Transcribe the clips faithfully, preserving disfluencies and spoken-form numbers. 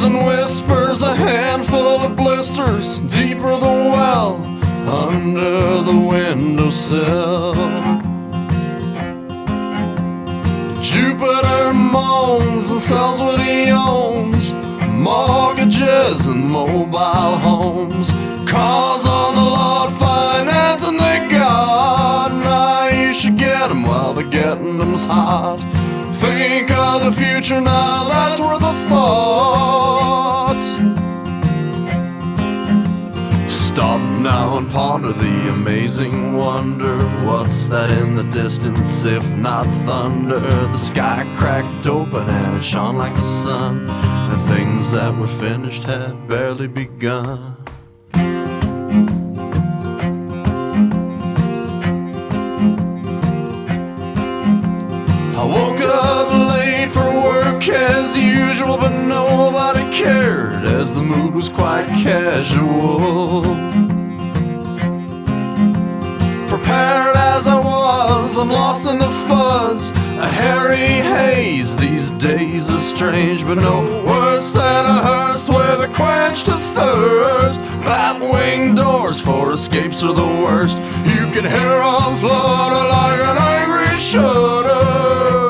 and whispers, a handful of blisters, deeper the well, under the windowsill. Jupiter moans and sells what he owns, mortgages and mobile homes, cars on the lot, financing they got. Now you should get them while the getting them's hot. Think of the future now, that's worth a thought. Stop now and ponder the amazing wonder. What's that in the distance if not thunder? The sky cracked open and it shone like the sun, and things that were finished had barely begun. I woke up late for work as usual, but nobody cared as the mood was quite casual. Prepared as I was, I'm lost in the fuzz, a hairy haze. These days is strange, but no worse than a hearse with a quench to thirst. Bat-wing doors for escapes are the worst. You can hear them flutter like an angry shudder.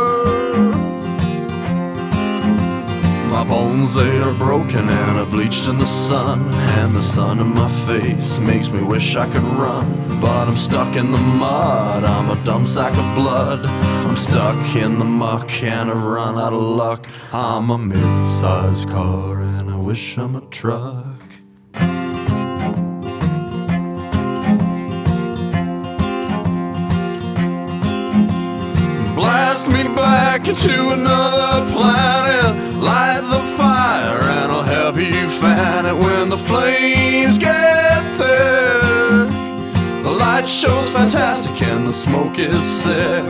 My bones, they are broken and are bleached in the sun, and the sun in my face makes me wish I could run. But I'm stuck in the mud, I'm a dumb sack of blood. I'm stuck in the muck and I've run out of luck. I'm a mid-sized car and I wish I'm a truck. Blast me back into another planet, light the fire and I'll help you fan it. When the flames get thick, the light show's fantastic and the smoke is sick.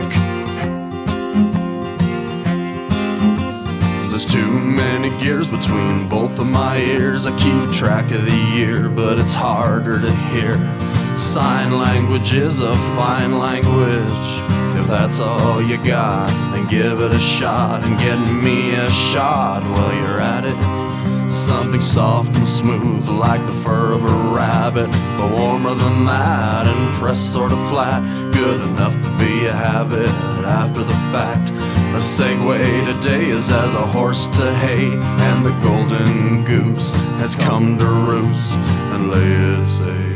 There's too many gears between both of my ears. I keep track of the year, but it's harder to hear. Sign language is a fine language. If that's all you got, then give it a shot and get me a shot while you're at it. Something soft and smooth like the fur of a rabbit, but warmer than that and pressed sort of flat. Good enough to be a habit after the fact. A segue today is as a horse to hay, and the golden goose has come to roost and lay its egg.